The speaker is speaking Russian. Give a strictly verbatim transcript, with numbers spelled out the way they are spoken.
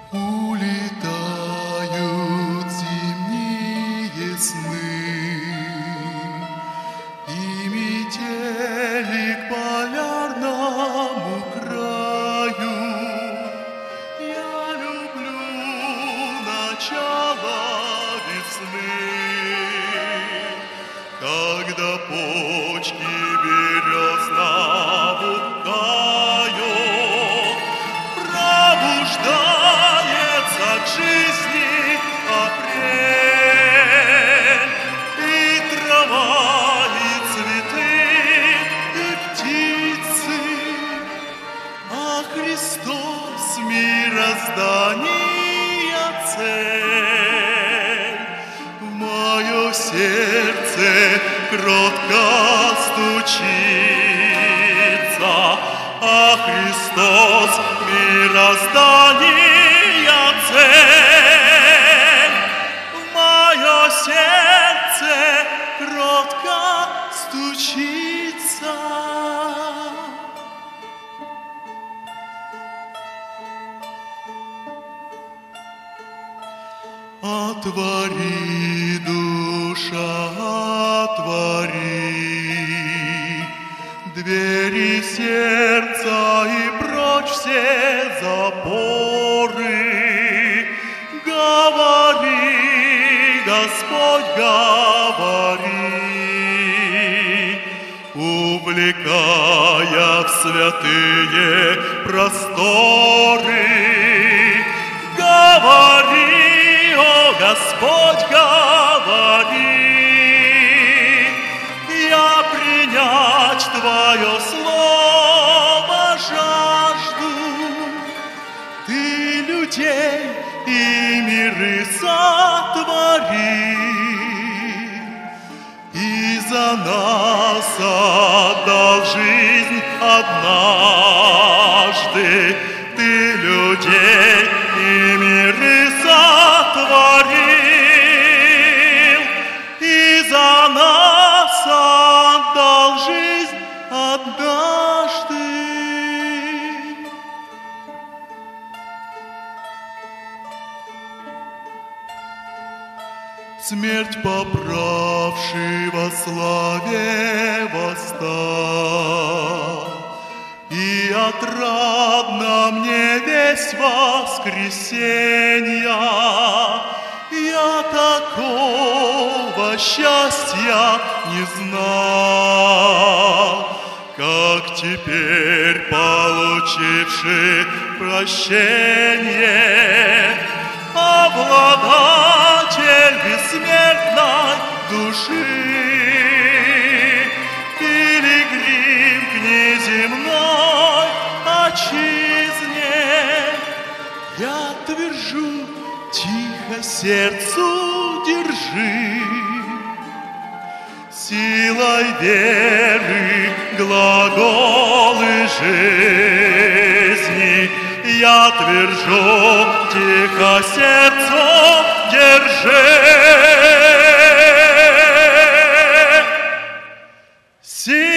Улетают зимние сны, и метели к полярному краю. Я люблю начало весны, когда почки берез набухают, пробуждается к жизни апрель, и трава, и цветы, и птицы, а Христос мироздания цель. В мое сердце кротко стучится, а Христос мироздания цель. В мое сердце кротко стучится. Отвори, душа, отвори двери сердца и прочь все запоры. Говори, Господь, говори, увлекая в святые просторы. Говори, о Господь, говори, я принять Твое слово жажду. Ты людей и миры сотвори, и за нас отдал жизнь однажды. Ты людей и миры сотворил, и за нас отдал жизнь однажды. Смерть поправшего славе восстал, и отрадно мне весть воскресенья. Я такого счастья не знал, как теперь, получивши прощение, обладатель бессмертной души, пилигрим к неземной отчизне. Я твержу, тихо сердцу держи, силой веры глаголы жизни. Я твержу, тихо сердцу держи.